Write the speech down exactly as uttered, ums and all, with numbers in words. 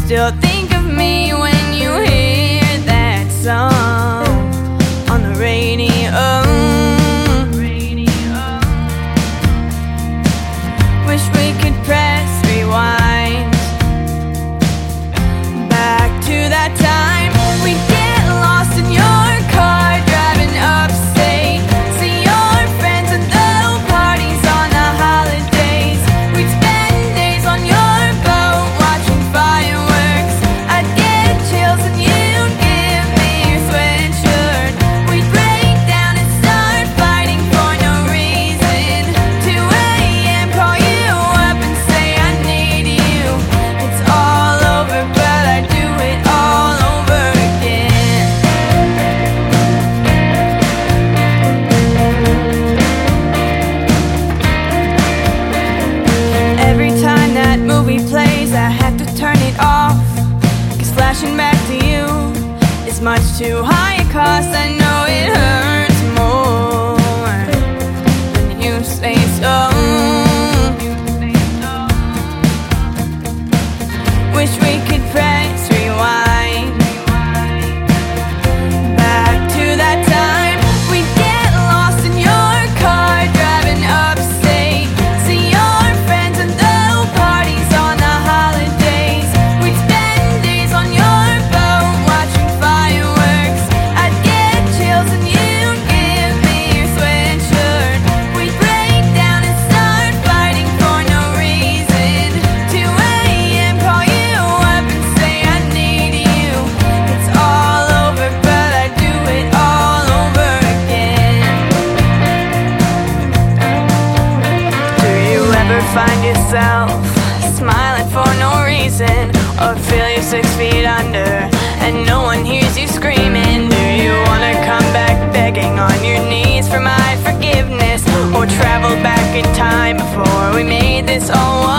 still think of me when you hear that song on the radio. Wish we could press rewind back to that time. We'd get lost in your car driving upstate, see your friends at little parties on the holidays. We'd spend days on your boat watching fireworks. I'd get chills and you'd give me your sweatshirt. We'd break down and start fighting for no reason. two a m call you up and say I need you. It's all over, but I do it all over again. Every time that movie plays, I have to turn it off, 'cause flashing back to you is much too high a cost. I know it hurts more when you say so. Wish we could press rewind back to that time. We'd get lost in your car driving upstate, see your friends at little parties on the holidays. We'd spend days on your boat watching fireworks. I'd get chills and you'd give me your sweatshirt. We'd break down and start fighting for no reason. two a m call you up and say I need you. It's all over, but I do it all over again. Do you ever find yourself smiling for no reason, or feel you're six feet under and no one hears you screaming? Do you wanna come back begging on your knees for my forgiveness, or travel back in time before we made this all